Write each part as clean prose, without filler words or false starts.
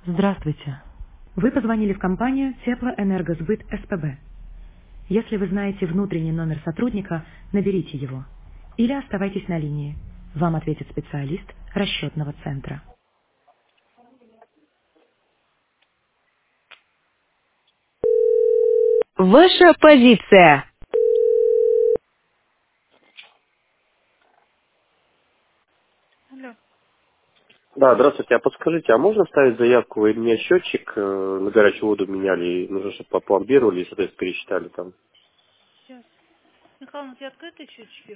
Здравствуйте. Вы позвонили в компанию Теплоэнергосбыт СПБ. Если вы знаете внутренний номер сотрудника, наберите его. Или оставайтесь на линии. Вам ответит специалист расчетного центра. Ваша позиция. Алло. Да, здравствуйте. А подскажите, а можно ставить заявку? Вы мне счетчик на горячую воду меняли, и нужно, чтобы попломбировали, и, соответственно, пересчитали там. Сейчас. Михаил, у тебя открыты счетчики?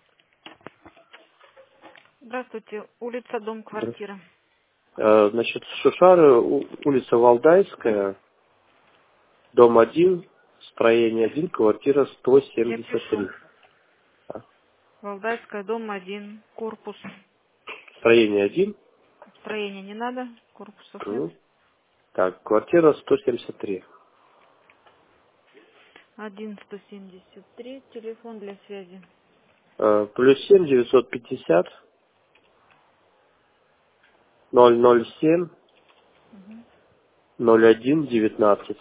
Здравствуйте. Улица, дом, Здравствуйте. квартира. Значит, Шушары, улица Валдайская, дом 1, строение 1, квартира Я пишу. 173. А, Валдайская, дом 1, корпус. строение 1, Строения не надо, корпусов нет. мгм. Так, квартира 173. 1-173, телефон для связи. Плюс 7 950 007 Угу. 01 19.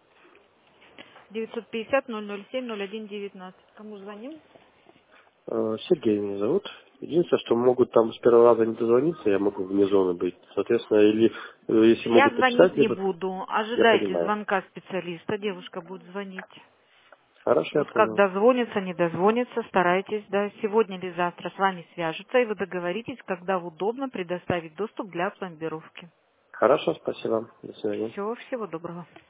950-007-01-19. Кому звоним? Сергей меня зовут. Единственное, что могут там с первого раза не дозвониться, я могу вне зоны быть. Соответственно, или если Я могут звонить написать, не либо буду. я Ожидайте понимаю. звонка специалиста. Девушка будет звонить. Хорошо, я Вот как понял. дозвонится, не дозвонится, старайтесь, да, сегодня или завтра с вами свяжутся, и вы договоритесь, когда удобно предоставить доступ для пломбировки. Хорошо, спасибо. До свидания. Всего доброго.